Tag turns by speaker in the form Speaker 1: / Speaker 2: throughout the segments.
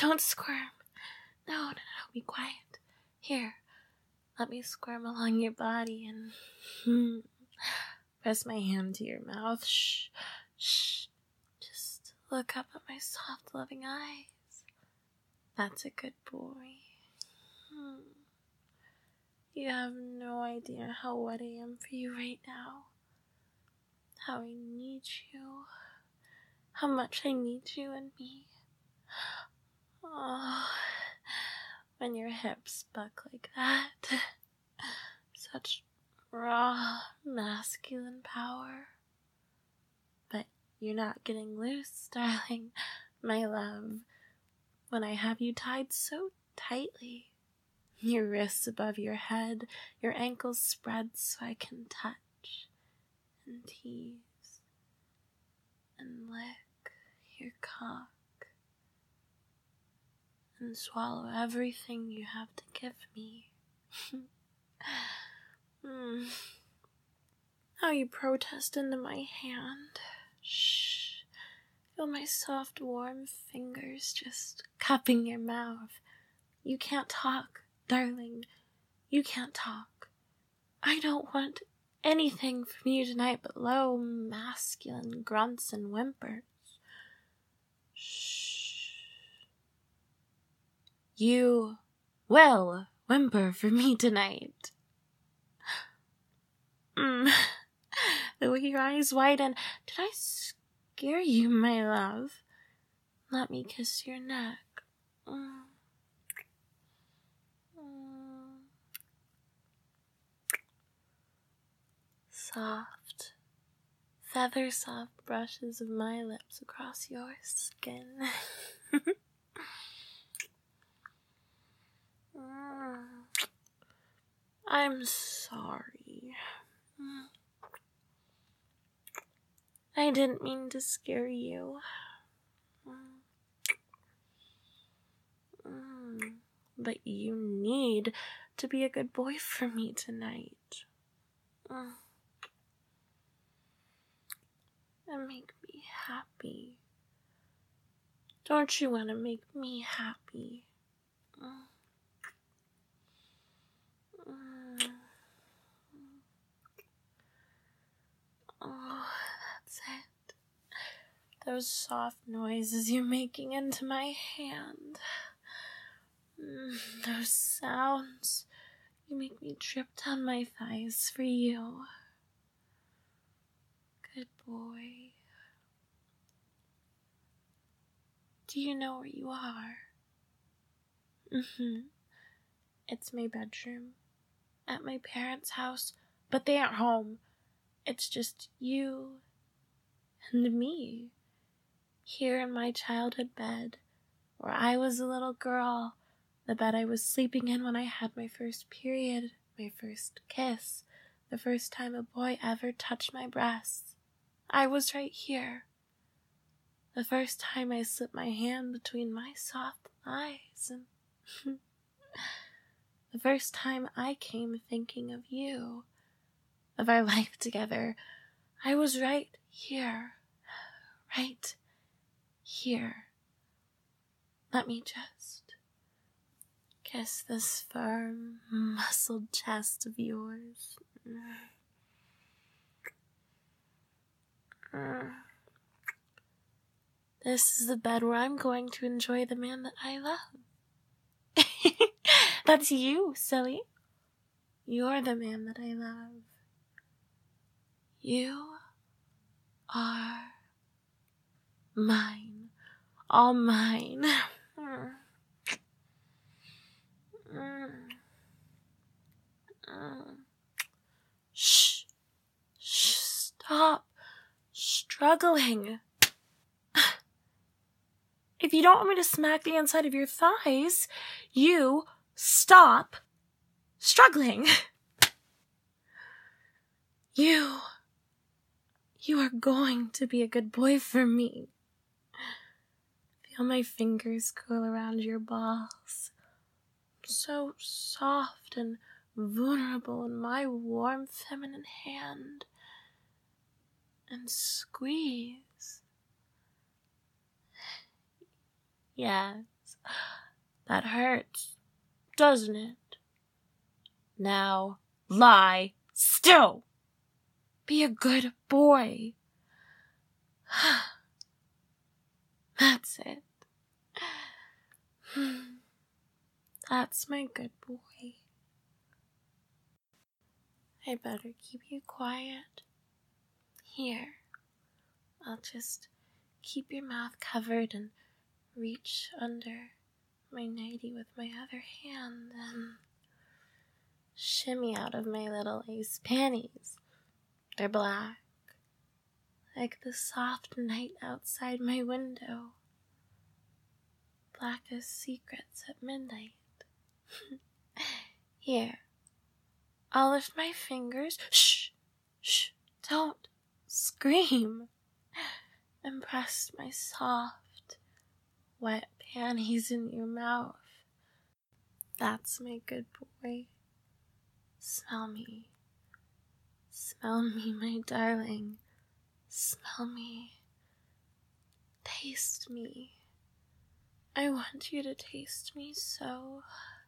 Speaker 1: don't squirm. No, be quiet. Here, let me squirm along your body and press my hand to your mouth. Shh. Just look up at my soft, loving eyes. That's a good boy. You have no idea how wet I am for you right now. How I need you. How much I need you and me. Oh, when your hips buck like that. Such raw, masculine power. But you're not getting loose, darling, my love, when I have you tied so tightly. Your wrists above your head, your ankles spread so I can touch and tease and lick your cock and swallow everything you have to give me. Now you protest into my hand. Shh. Feel my soft, warm fingers just cupping your mouth. You can't talk, darling. You can't talk. I don't want anything from you tonight but low, masculine grunts and whimpers. Shh. You will whimper for me tonight. The way your eyes widen. Did I scare you, my love? Let me kiss your neck. Soft, feather-soft brushes of my lips across your skin. I'm sorry. I didn't mean to scare you. But you need to be a good boy for me tonight. And make me happy. Don't you want to make me happy? Oh, that's it. Those soft noises you're making into my hand. Those sounds. You make me drip down my thighs for you. Good boy. Do you know where you are? It's my bedroom. At my parents' house. But they aren't home. It's just you and me. Here in my childhood bed. Where I was a little girl. The bed I was sleeping in when I had my first period. My first kiss. The first time a boy ever touched my breasts. I was right here. The first time I slipped my hand between my soft thighs, and the first time I came thinking of you, of our life together, I was right here. Right here. Let me just kiss this firm, muscled chest of yours. This is the bed where I'm going to enjoy the man that I love. That's you, silly. You're the man that I love. You are mine. All mine. Shh. Stop struggling. If you don't want me to smack the inside of your thighs, you stop struggling. You are going to be a good boy for me. Feel my fingers curl around your balls. So soft and vulnerable in my warm feminine hand. And squeeze. Yes, That hurts, doesn't it? Now, lie still. Be a good boy. That's it. That's my good boy. I better keep you quiet. Here, I'll just keep your mouth covered and reach under my nightie with my other hand and shimmy out of my little lace panties. They're black, like the soft night outside my window. Black as secrets at midnight. Here, I'll lift my fingers. Shh, shh, don't scream. And press my soft, wet panties in your mouth. That's my good boy. Smell me. Smell me, my darling. Smell me. Taste me. I want you to taste me so.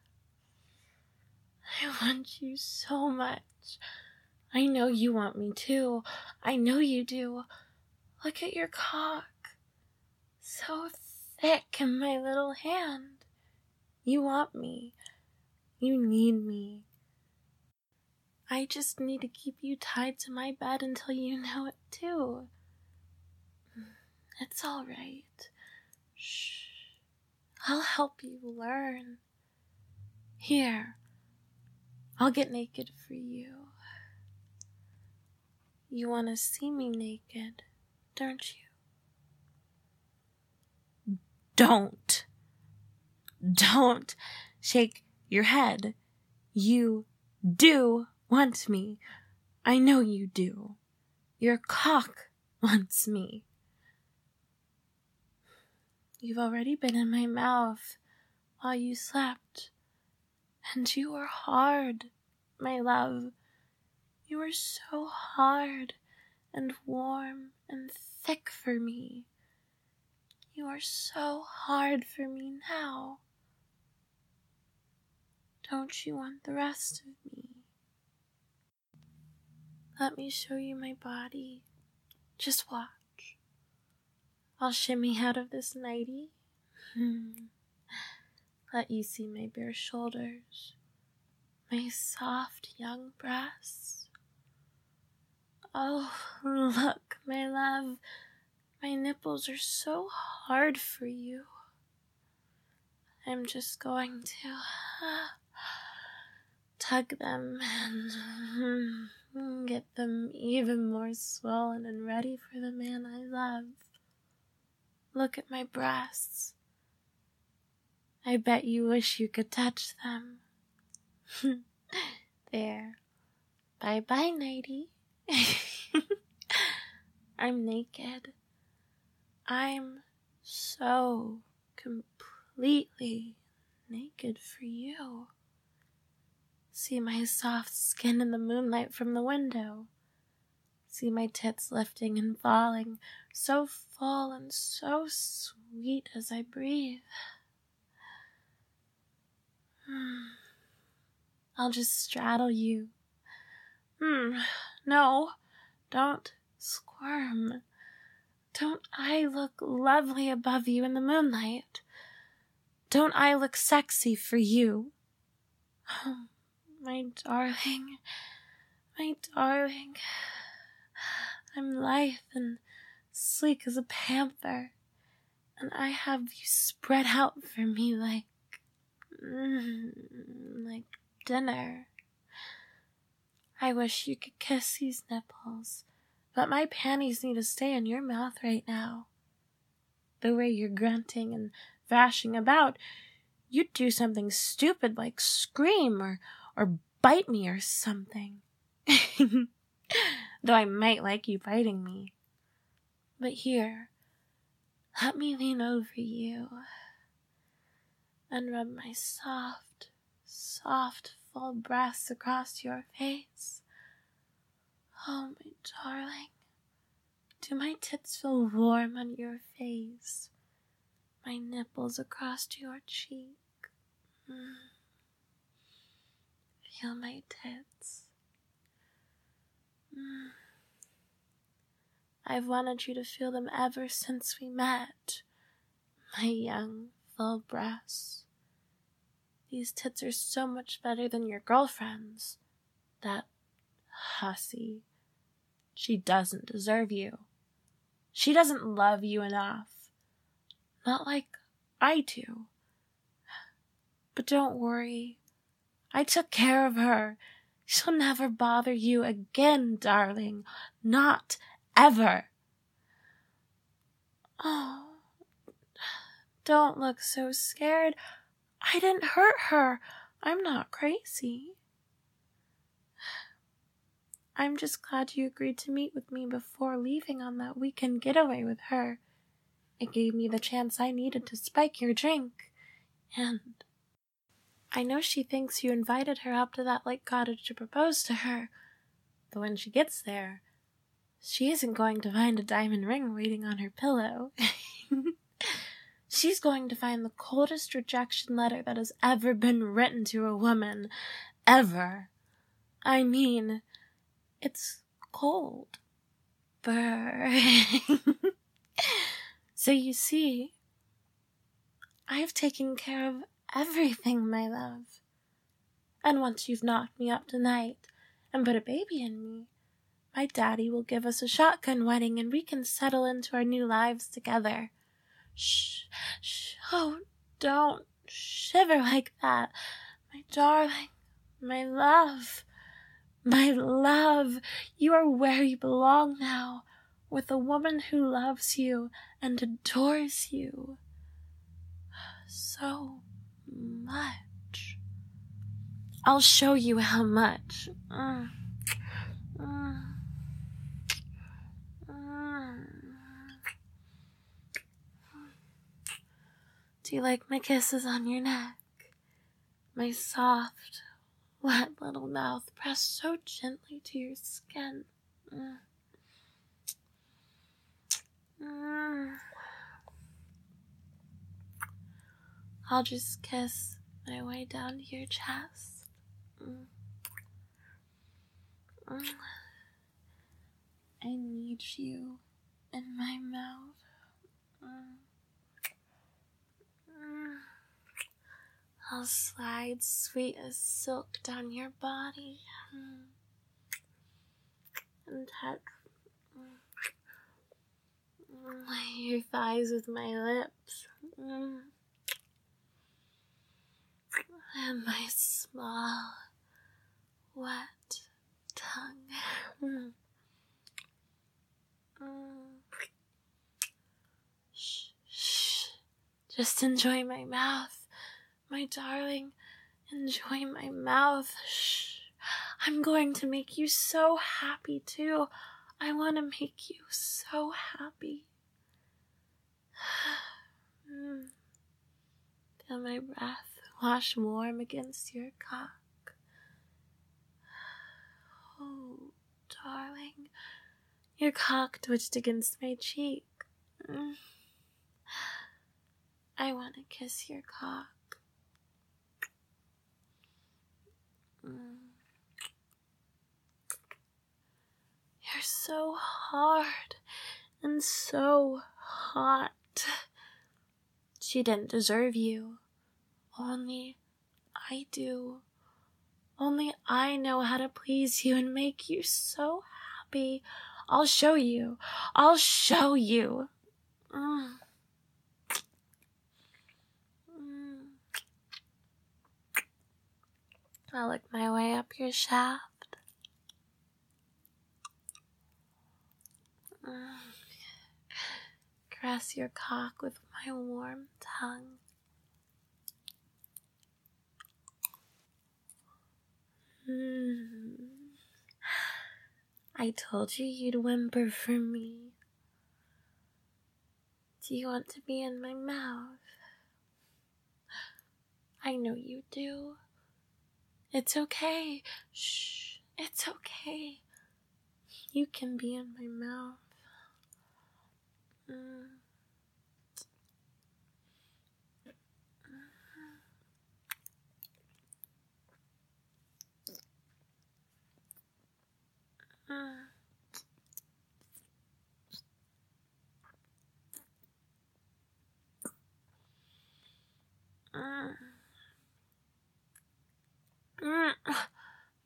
Speaker 1: I want you so much. I know you want me too. I know you do. Look at your cock. So thick in my little hand. You want me. You need me. I just need to keep you tied to my bed until you know it too. It's all right. Shh. I'll help you learn. Here, I'll get naked for you. You want to see me naked, don't you? Don't shake your head. You do want me. I know you do. Your cock wants me. You've already been in my mouth while you slept, and you were hard, my love. You were so hard and warm and thick for me. You are so hard for me now. Don't you want the rest of me? Let me show you my body. Just watch. I'll shimmy out of this nightie. Let you see my bare shoulders, my soft young breasts. Oh, look, my love, my nipples are so hard for you. I'm just going to tug them and get them even more swollen and ready for the man I love. Look at my breasts. I bet you wish you could touch them. There. Bye-bye, nightie. I'm naked. I'm so completely naked for you. See my soft skin in the moonlight from the window. See my tits lifting and falling, so full and so sweet as I breathe. I'll just straddle you. No, don't squirm. Don't I look lovely above you in the moonlight? Don't I look sexy for you? Oh, my darling, my darling. I'm lithe and sleek as a panther, and I have you spread out for me like dinner. I wish you could kiss these nipples, but my panties need to stay in your mouth right now. The way you're grunting and thrashing about, you'd do something stupid like scream or bite me or something. Though I might like you biting me. But here, let me lean over you and rub my soft, full breasts across your face. Oh, my darling, do my tits feel warm on your face? my nipples across your cheek. Feel my tits. I've wanted you to feel them ever since we met. My young, full breasts. These tits are so much better than your girlfriend's. That hussy. She doesn't deserve you. She doesn't love you enough. Not like I do. But don't worry. I took care of her. She'll never bother you again, darling. Not ever. Oh, don't look so scared. I didn't hurt her. I'm not crazy. I'm just glad you agreed to meet with me before leaving on that weekend getaway with her. It gave me the chance I needed to spike your drink. And I know she thinks you invited her up to that lake cottage to propose to her. But when she gets there, she isn't going to find a diamond ring waiting on her pillow. She's going to find the coldest rejection letter that has ever been written to a woman. Ever. I mean, it's cold. Brr. So you see, I've taken care of everything, my love. And once you've knocked me up tonight and put a baby in me, my daddy will give us a shotgun wedding and we can settle into our new lives together. Shh, shh, oh, don't shiver like that. My darling, my love, you are where you belong now, with a woman who loves you and adores you so much. I'll show you how much. Do you like my kisses on your neck? My soft, wet little mouth pressed so gently to your skin. I'll just kiss my way down to your chest. I need you in my mouth. I'll slide sweet as silk down your body and touch your thighs with my lips and my small, wet tongue. Shh, shh. Just enjoy my mouth. My darling, enjoy my mouth. Shh. I'm going to make you so happy, too. I want to make you so happy. Feel my breath wash warm against your cock. Oh, darling, your cock twitched against my cheek. I want to kiss your cock. You're so hard and so hot. She didn't deserve you. Only I do. Only I know how to please you and make you so happy. I'll show you. I'll show you. I'll lick my way up your shaft. Caress your cock with my warm tongue. I told you you'd whimper for me. Do you want to be in my mouth? I know you do. It's okay. Shh, it's okay. You can be in my mouth.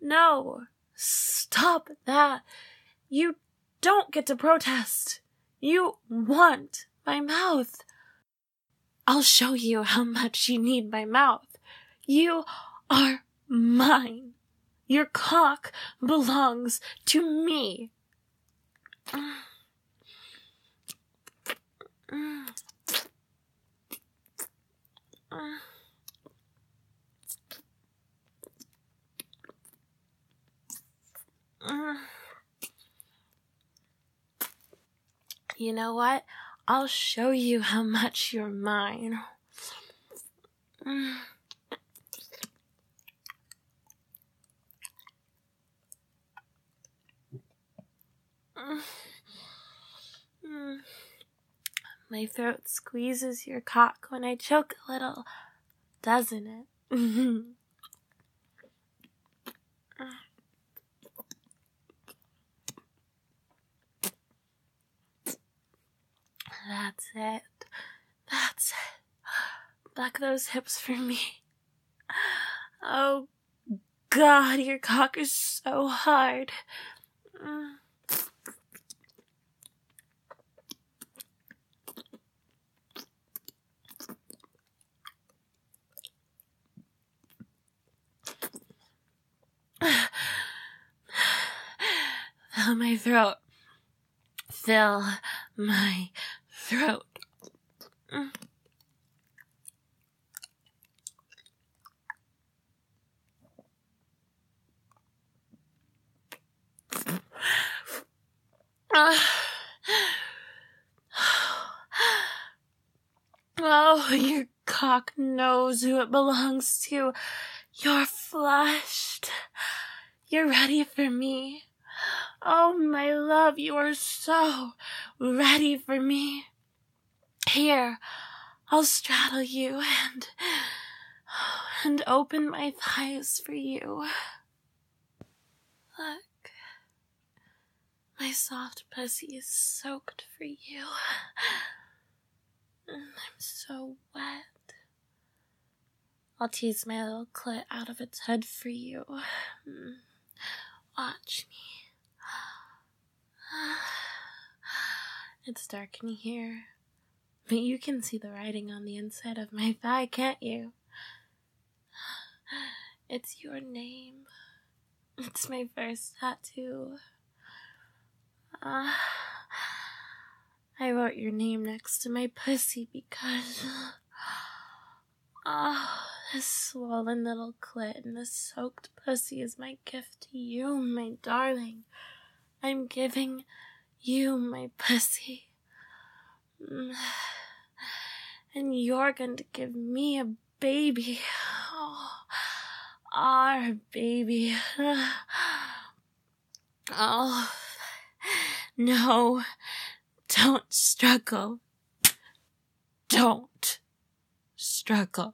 Speaker 1: No, stop that. You don't get to protest. You want my mouth. I'll show you how much you need my mouth. You are mine. Your cock belongs to me. You know what? I'll show you how much you're mine. My throat squeezes your cock when I choke a little, doesn't it? That's it. That's it. Back those hips for me. Oh, God, your cock is so hard. Fill my throat. Fill my throat. Oh, your cock knows who it belongs to. You're flushed. You're ready for me. Oh, my love, you are so ready for me. Here, I'll straddle you and open my thighs for you. Look, my soft pussy is soaked for you. I'm so wet. I'll tease my little clit out of its head for you. Watch me. It's dark in here, but you can see the writing on the inside of my thigh, can't you? It's your name. It's my first tattoo. I wrote your name next to my pussy because this swollen little clit and this soaked pussy is my gift to you, my darling. I'm giving you my pussy. And you're going to give me a baby. Oh, our baby. Oh, no. Don't struggle. Don't struggle.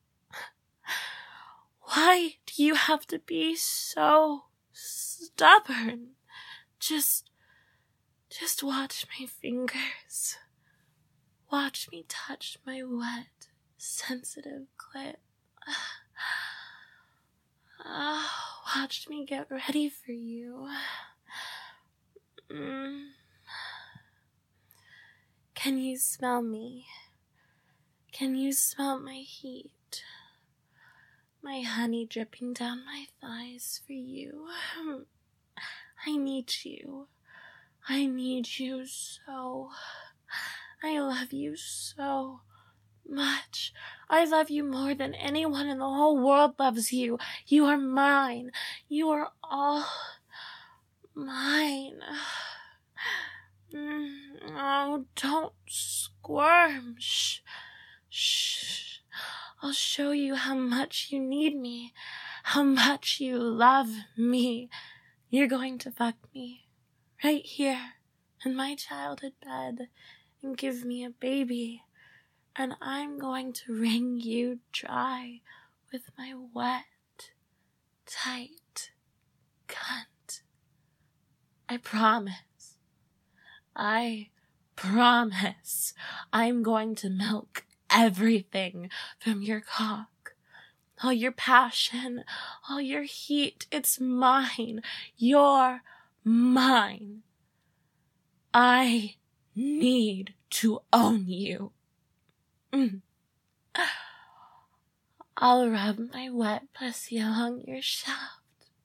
Speaker 1: Why do you have to be so stubborn? Just watch my fingers. Watch me touch my wet, sensitive clit. Watch me get ready for you. Can you smell me? Can you smell my heat? My honey dripping down my thighs for you. I need you. I need you so. I love you so much. I love you more than anyone in the whole world loves you. You are mine. You are all mine. Oh, don't squirm. Shh. Shh. I'll show you how much you need me, how much you love me. You're going to fuck me right here in my childhood bed and give me a baby, and I'm going to wring you dry with my wet, tight cunt. I promise. I promise I'm going to milk everything from your cock. all your passion, all your heat. It's mine. You're mine. I need to own you. I'll rub my wet pussy along your shaft.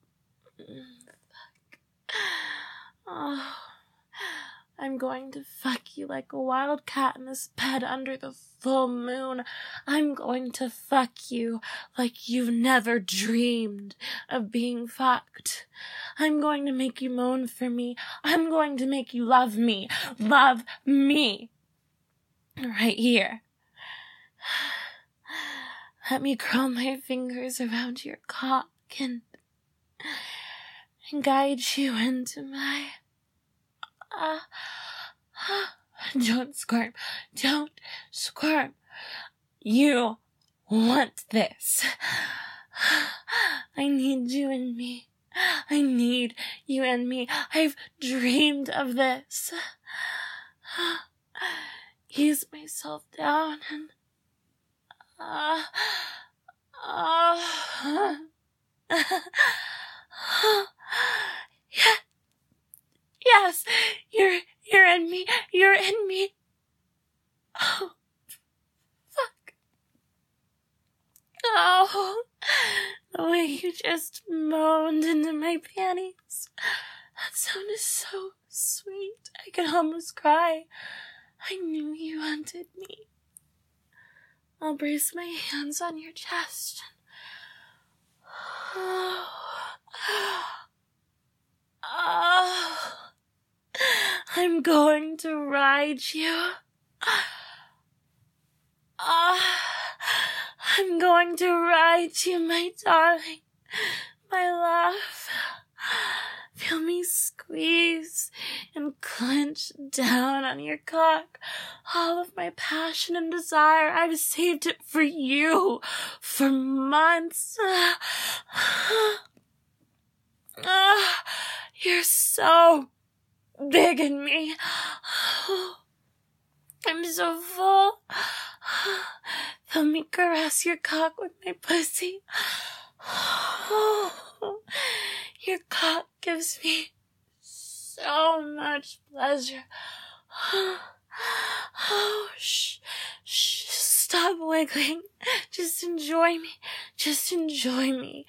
Speaker 1: Oh, I'm going to fuck you like a wildcat in this bed under the full moon. I'm going to fuck you like you've never dreamed of being fucked. I'm going to make you moan for me. I'm going to make you love me. Love me. Right here. Let me curl my fingers around your cock and guide you into my... Don't squirm. Don't squirm. You want this. I need you in me. I need you in me. I've dreamed of this. Ease myself down and... Yes, you're in me. You're in me. Oh, fuck. Oh, the way you just moaned into my panties. That sounded so sweet. I could almost cry. I knew you wanted me. I'll brace my hands on your chest. I'm going to ride you. I'm going to ride you, my darling, my love. Feel me squeeze and clench down on your cock. All of my passion and desire, I've saved it for you for months. You're so big in me. I'm so full. Let me caress your cock with my pussy. Your cock gives me so much pleasure. Oh, shh, stop wiggling. Just enjoy me. Just enjoy me.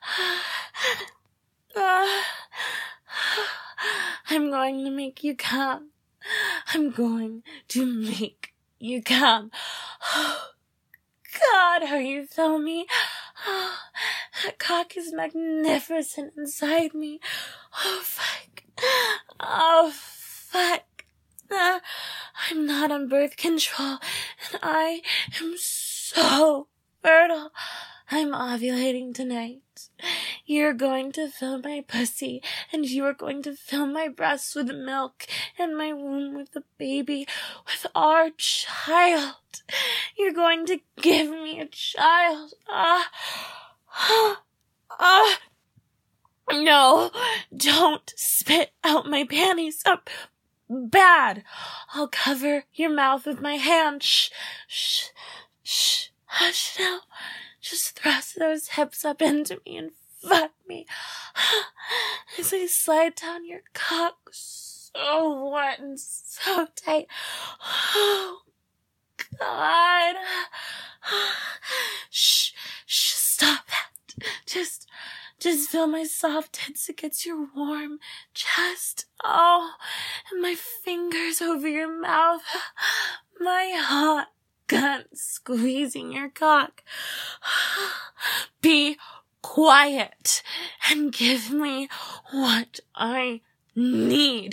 Speaker 1: I'm going to make you come. I'm going to make you come. Oh, God, how you feel me. Oh, that cock is magnificent inside me. Oh, fuck. Oh, fuck. I'm not on birth control, and I am so fertile. I'm ovulating tonight. You're going to fill my pussy, and you are going to fill my breasts with milk, and my womb with a baby, with our child. You're going to give me a child. No, don't spit out my panties. Bad. I'll cover your mouth with my hand. Shh. Hush now. Just thrust those hips up into me and fuck me. As I slide down your cock, so wet and so tight. Oh, God. Shh, stop that. Just feel my soft tits against your warm chest. Oh, and my fingers over your mouth. My hot gun squeezing your cock. Be quiet and give me what I need.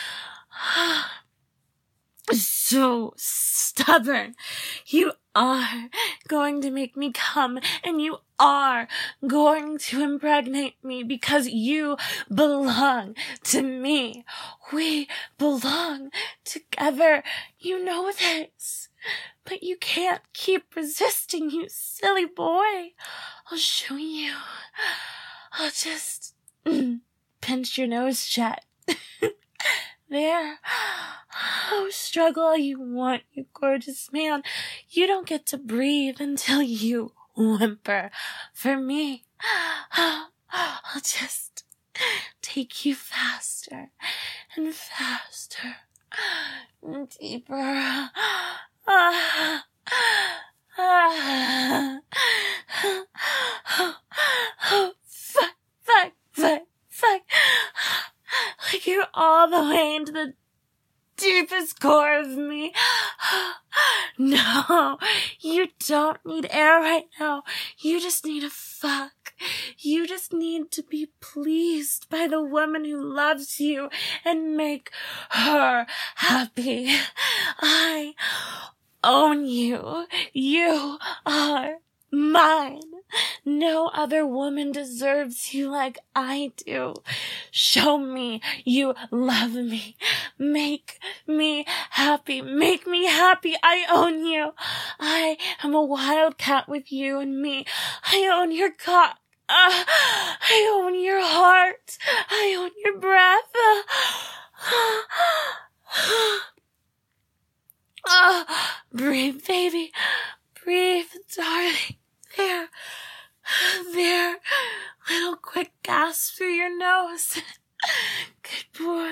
Speaker 1: So stubborn. You are going to make me come, and you are going to impregnate me because you belong to me. We belong together. You know this. But you can't keep resisting, you silly boy. I'll show you. I'll just pinch your nose shut. There. Oh, struggle all you want, you gorgeous man. You don't get to breathe until you whimper for me. I'll just take you faster and faster, and deeper. Fuck. Like you're all the way into the deepest core of me. No, you don't need air right now. You just need a fuck. You just need to be pleased by the woman who loves you and make her happy. I own you. You are mine. No other woman deserves you like I do. Show me you love me. Make me happy. Make me happy. I own you. I am a wildcat with you and me. I own your cock. I own your heart. I own your breath. Breathe, baby. Breathe, darling. There. Little quick gasp through your nose. Good boy.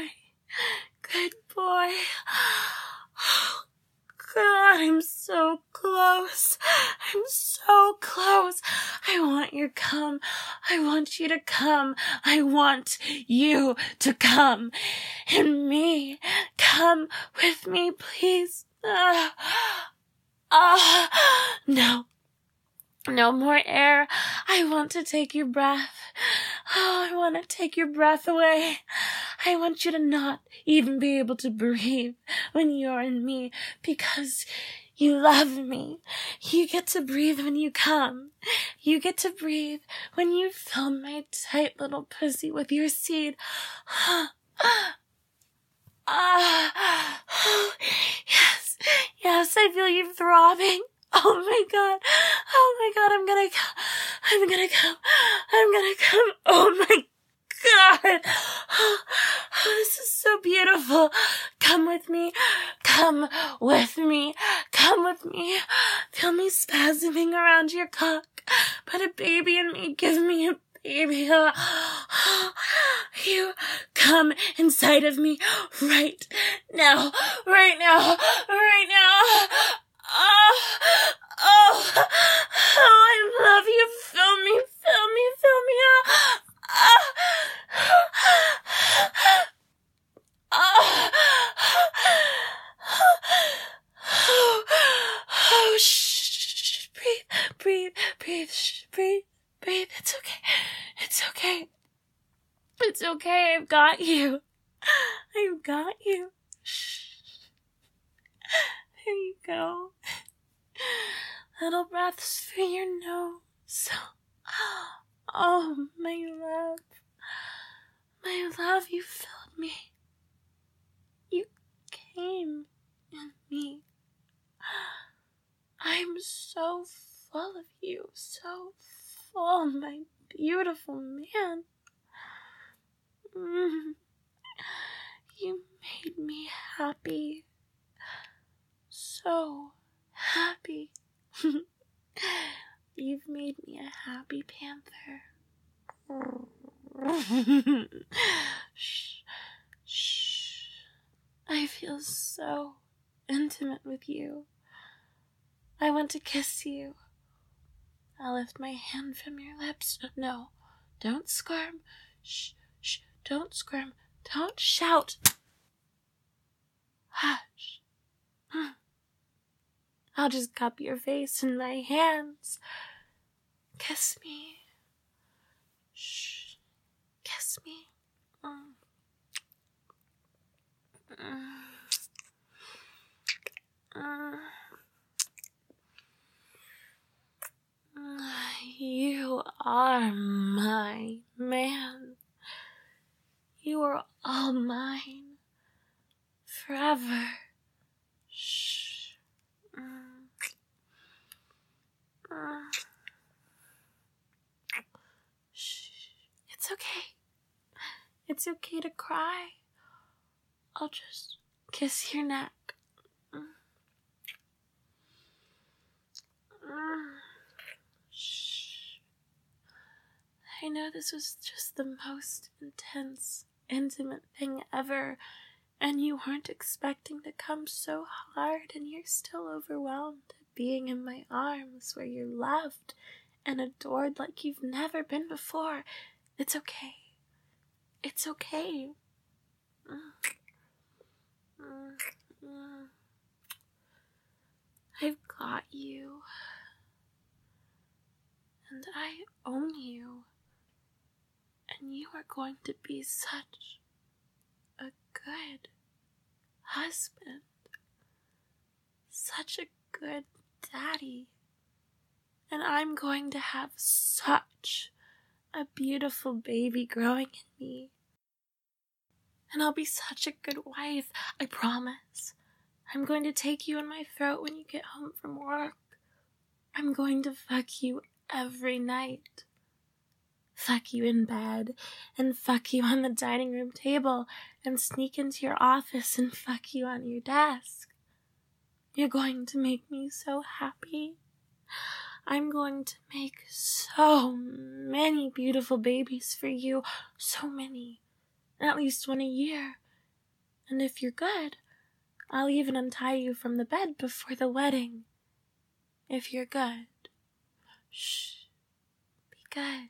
Speaker 1: Oh, God, I'm so close. I want your cum. I want you to come. I want you to come. And me. Come with me, please. No more air. I want to take your breath. I want to take your breath away. I want you to not even be able to breathe when you're in me because you love me. You get to breathe when you come. You get to breathe when you fill my tight little pussy with your seed. Yes, I feel you throbbing. Oh my God, I'm gonna come. Oh my God. Oh, this is so beautiful. Come with me. Feel me spasming around your cock. Put a baby in me. Give me a baby. You come inside of me right now. I love you. Fill me. Shh. Breathe. It's okay. I've got you. Shh. There you go. Little breaths through your nose. Oh, my love, you filled me. You came in me. I'm so full of you, so full, my beautiful man. You made me happy. So happy. You've made me a happy panther. Shh. I feel so intimate with you. I want to kiss you. I'll lift my hand from your lips. No, don't squirm. Shh. Don't squirm. Don't shout. Hush. I'll just cup your face in my hands. Kiss me. Shh. Kiss me. You are my man. You are all mine. Forever. Shh. Shh. It's okay. It's okay to cry. I'll just kiss your neck. Shh. I know this was just the most intense, intimate thing ever, and you weren't expecting to come so hard, and you're still overwhelmed at being in my arms where you're loved and adored like you've never been before. It's okay. It's okay. I've got you. And I own you. And you are going to be such a good husband. Such a good daddy. And I'm going to have such a beautiful baby growing in me. And I'll be such a good wife, I promise. I'm going to take you in my throat when you get home from work. I'm going to fuck you every night. Fuck you in bed, and fuck you on the dining room table, and sneak into your office and fuck you on your desk. You're going to make me so happy. I'm going to make so many beautiful babies for you. So many. At least one a year. And if you're good, I'll even untie you from the bed before the wedding. If you're good. Shh. Be good.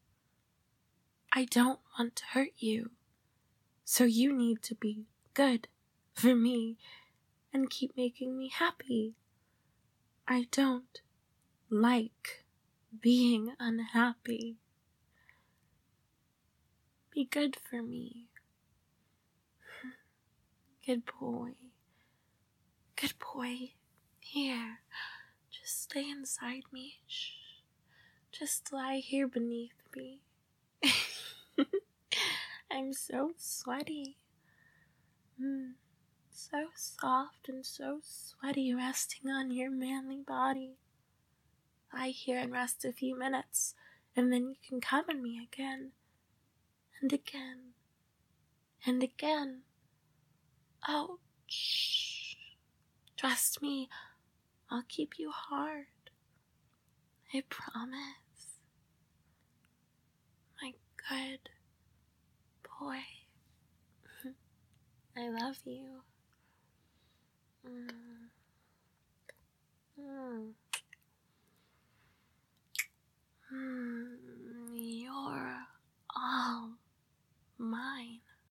Speaker 1: I don't want to hurt you. So you need to be good for me and keep making me happy. I don't like being unhappy. Be good for me. Good boy. Good boy. Here. Just stay inside me. Shh. Just lie here beneath me. I'm so sweaty. So soft and so sweaty resting on your manly body. Lie here and rest a few minutes, and then you can come on me again. And again. And again. Oh, shh. Trust me, I'll keep you hard. I promise. My good boy. I love you.